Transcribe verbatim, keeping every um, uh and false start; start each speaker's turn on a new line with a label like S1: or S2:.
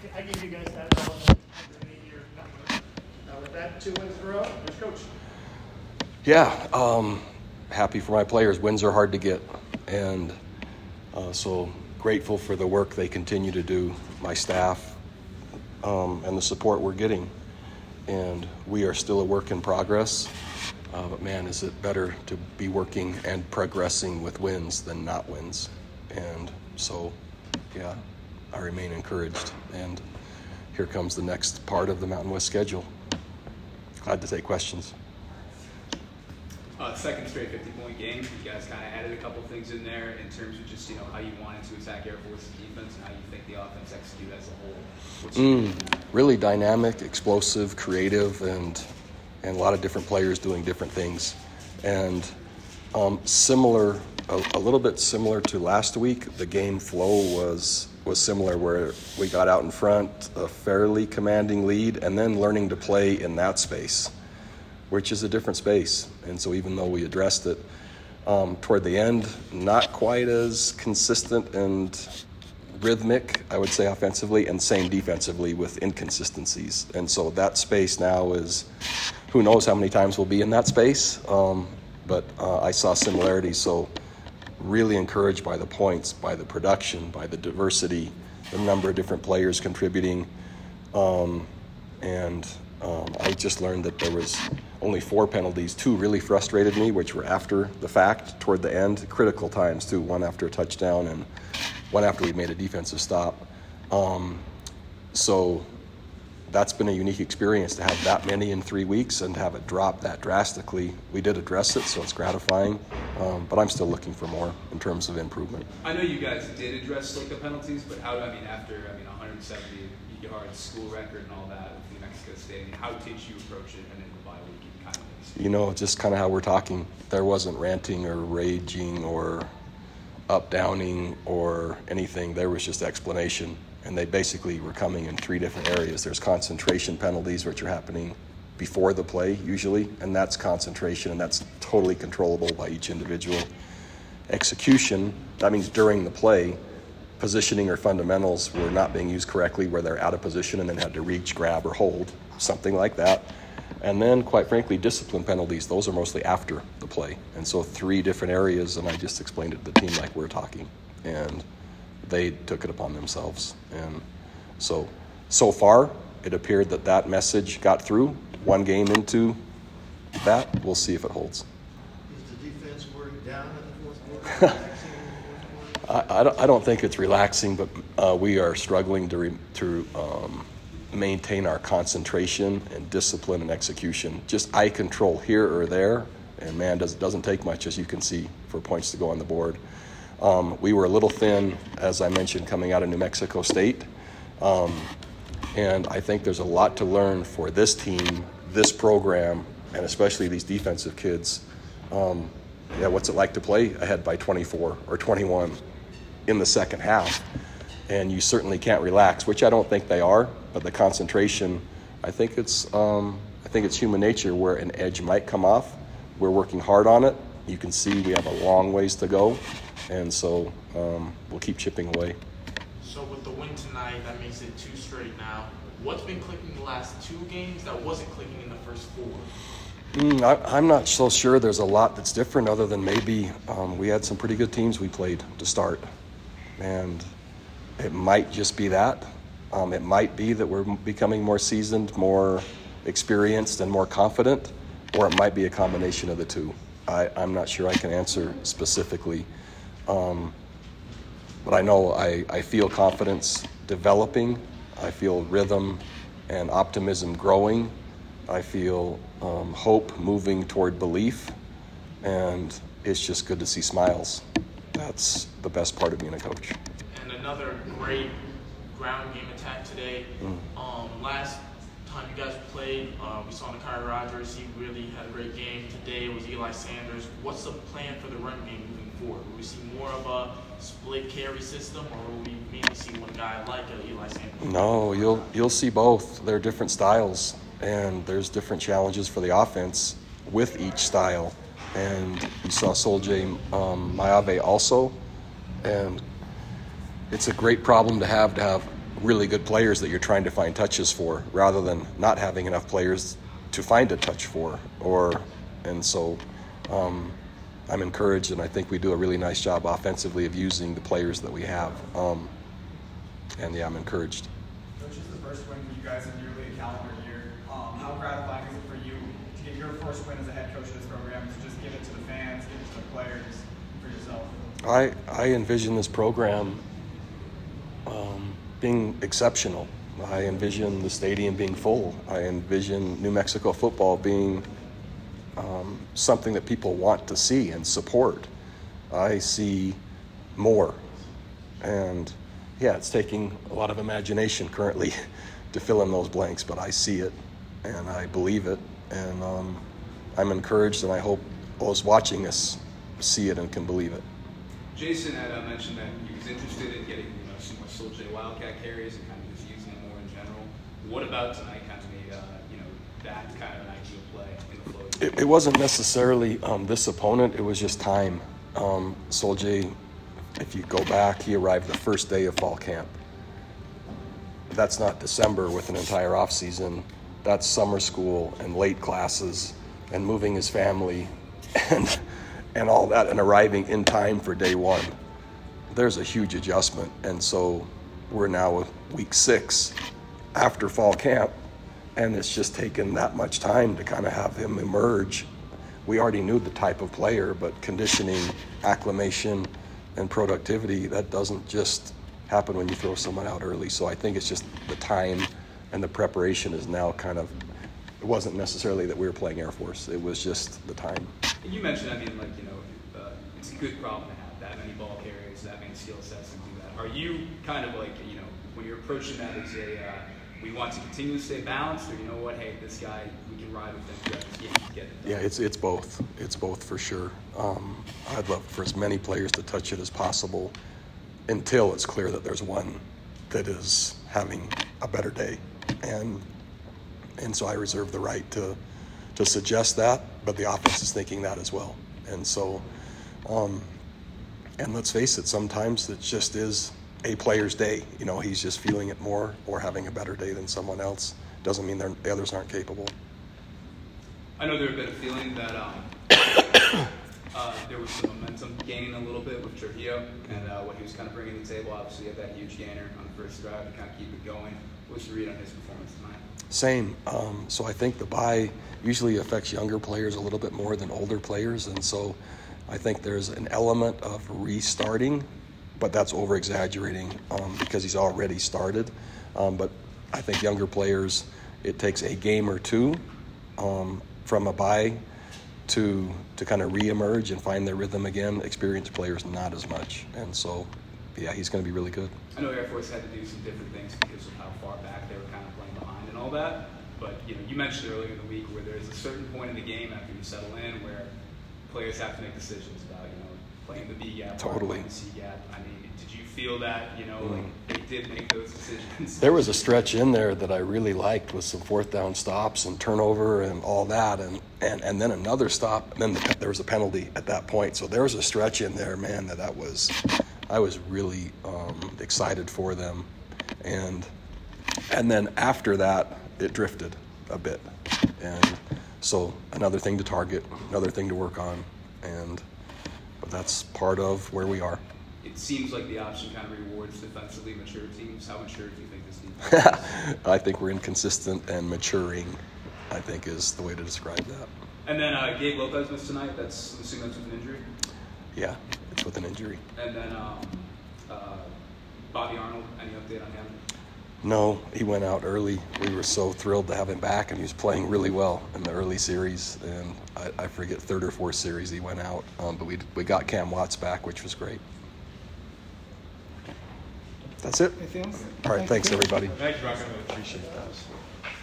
S1: I gave you guys that element underneath your number. Now with that, two wins in a row, here's Coach.
S2: Yeah, um, happy for my players. Wins are hard to get, and uh, so grateful for the work they continue to do, my staff, um, and the support we're getting. And we are still a work in progress, uh, but man, is it better to be working and progressing with wins than not wins. And so, yeah, I remain encouraged. And here comes the next part of the Mountain West schedule. Glad to take questions.
S3: Uh, second straight fifty-point game. You guys kind of added a couple things in there in terms of just, you know, how you wanted to attack Air Force's defense and how you think the offense execute as a whole.
S2: Mm, really dynamic, explosive, creative, and and a lot of different players doing different things. And um, similar, a, a little bit similar to last week, the game flow was was similar, where we got out in front, a fairly commanding lead, and then learning to play in that space, which is a different space. And so even though we addressed it, um, toward the end, not quite as consistent and rhythmic, I would say, offensively, and same defensively with inconsistencies. And so that space now is, who knows how many times we'll be in that space, um, but uh, I saw similarities. So really encouraged by the points, by the production, by the diversity, the number of different players contributing, um, and Um, I just learned that there was only four penalties. Two really frustrated me, which were after the fact, toward the end, critical times too, one after a touchdown and one after we made a defensive stop. Um, so that's been a unique experience to have that many in three weeks and have it drop that drastically. We did address it, so it's gratifying, um, but I'm still looking for more in terms of improvement.
S3: I know you guys did address like the penalties, but how, I mean, after, I mean, one hundred seventy yards, school record and all that with New Mexico State, I mean, how did you approach it and then the bye week and kind of?
S2: You know, just kind of how we're talking. There wasn't ranting or raging or up-downing or anything. There was just explanation. And they basically were coming in three different areas. There's concentration penalties, which are happening before the play usually, and that's concentration, and that's totally controllable by each individual. Execution, that means during the play, positioning or fundamentals were not being used correctly, where they're out of position and then had to reach, grab, or hold, something like that. And then, quite frankly, discipline penalties, those are mostly after the play. And so three different areas, and I just explained it to the team like we're talking. And they took it upon themselves. And so, so far, it appeared that that message got through. One game into that, we'll see if it holds.
S1: Is the defense working down in the fourth quarter?
S2: I, I, don't, I don't think it's relaxing, but uh, we are struggling to, re, to um, maintain our concentration and discipline and execution. Just eye control here or there, and man, does, doesn't take much, as you can see, for points to go on the board. Um, we were a little thin, as I mentioned, coming out of New Mexico State. Um, and I think there's a lot to learn for this team, this program, and especially these defensive kids. Um, yeah, what's it like to play ahead by twenty-four or twenty-one in the second half? And you certainly can't relax, which I don't think they are, but the concentration, I think it's um, I think it's human nature where an edge might come off. We're working hard on it. You can see we have a long ways to go. And so um, we'll keep chipping away.
S4: So with the win tonight, that makes it two straight now. What's been clicking the last two games that wasn't clicking in the first four?
S2: Mm, I, I'm not so sure there's a lot that's different, other than maybe um, we had some pretty good teams we played to start. And it might just be that. Um, it might be that we're becoming more seasoned, more experienced, and more confident, or it might be a combination of the two. I, I'm not sure I can answer specifically. Um, but I know I, I feel confidence developing. I feel rhythm and optimism growing. I feel um, hope moving toward belief. And it's just good to see smiles. That's the best part of being a coach.
S4: And another great ground game attack today. Mm. Um, last time you guys played, uh, we saw Nakai Rogers. He really had a great game. Today it was Eli Sanders. What's the plan for the run game moving forward? Will we see more of a split carry system, or will we mainly see one guy like a Eli Sanders?
S2: No, you'll you'll see both. They're different styles, and there's different challenges for the offense with each style. And you saw Soljay um, Mayave also, and it's a great problem to have to have really good players that you're trying to find touches for, rather than not having enough players to find a touch for. Or, and so um, I'm encouraged, and I think we do a really nice job offensively of using the players that we have. Um, and yeah, I'm encouraged.
S5: Coach, this is the first win for you guys in nearly a calendar year. Um, how gratifying is it for you to get your first win as a head coach of this program, to just give it to the fans, give it to the players, for yourself?
S2: I, I envision this program um, being exceptional. I envision the stadium being full. I envision New Mexico football being um, something that people want to see and support. I see more. And yeah, it's taking a lot of imagination currently to fill in those blanks, but I see it and I believe it. And um, I'm encouraged, and I hope those watching us see it and can believe it.
S3: Jason had uh, mentioned that he was interested in getting, you know, some more Sol-J Wildcat carries and kind of just using them more in general. What about tonight kind of made, uh, you know, that kind of an ideal play in the flow?
S2: It, it wasn't necessarily um, this opponent. It was just time. Um, Sol-J, if you go back, he arrived the first day of fall camp. That's not December with an entire off season. That's summer school and late classes and moving his family and and all that, and arriving in time for day one. There's a huge adjustment. And so we're now week six after fall camp, and it's just taken that much time to kind of have him emerge. We already knew the type of player, but conditioning, acclimation, and productivity, that doesn't just happen when you throw someone out early. So I think it's just the time and the preparation is now kind of, it wasn't necessarily that we were playing Air Force. It was just the time.
S3: And you mentioned, I mean, like, you know, uh, it's a good problem to have that many ball carriers, that many skill sets, and do that. Are you kind of like, you know, when you're approaching that as a, uh, we want to continue to stay balanced, or you know what, hey, this guy, we can ride with him throughout this game to get it done?
S2: Yeah, it's it's both. It's both for sure. Um, I'd love for as many players to touch it as possible until it's clear that there's one that is having a better day. And and so I reserve the right to to suggest that, but the offense is thinking that as well. And so, um, and let's face it, sometimes it just is a player's day. You know, he's just feeling it more or having a better day than someone else. Doesn't mean the others aren't capable.
S3: I know there had been a feeling that um, uh, there was some momentum gain a little bit with Trujillo and uh, what he was kind of bringing to the table. Obviously, he had that huge gainer on the first drive to kind of keep it going. What's your read on his performance tonight?
S2: Same. Um, so I think the bye usually affects younger players a little bit more than older players. And so I think there's an element of restarting, but that's over-exaggerating um, because he's already started. Um, but I think younger players, it takes a game or two um, from a bye to to kind of re-emerge and find their rhythm again. Experienced players, not as much. And so, yeah, he's going to be really good.
S3: I know Air Force had to do some different things because of how far back they were kind of playing behind and all that. But, you know, you mentioned earlier in the week where there's a certain point in the game after you settle in where players have to make decisions about, you know, playing the B gap,
S2: Totally.
S3: playing the C gap. I mean, did you feel that, you know, mm. like they did make those decisions?
S2: There was a stretch in there that I really liked with some fourth down stops and turnover and all that, and and, and then another stop, and then the, there was a penalty at that point. So there was a stretch in there, man, that that was, I was really um, excited for them, and and then after that, it drifted a bit, and so another thing to target, another thing to work on, and but that's part of where we are.
S3: It seems like the option kind of rewards defensively mature teams. How mature do you think this defense is?
S2: I think we're inconsistent and maturing, I think, is the way to describe that.
S3: And then uh, Gabe Lopez missed tonight. That's, I'm assuming that's with an injury?
S2: Yeah, it's with an injury.
S3: And then um, uh, Bobby Arnold, any update on him?
S2: No, he went out early. We were so thrilled to have him back, and he was playing really well in the early series. And I, I forget, third or fourth series he went out. Um, but we we got Cam Watts back, which was great. That's it.
S5: Anything else?
S2: All right, thanks, everybody.
S1: Thank you, Rocco. Appreciate that.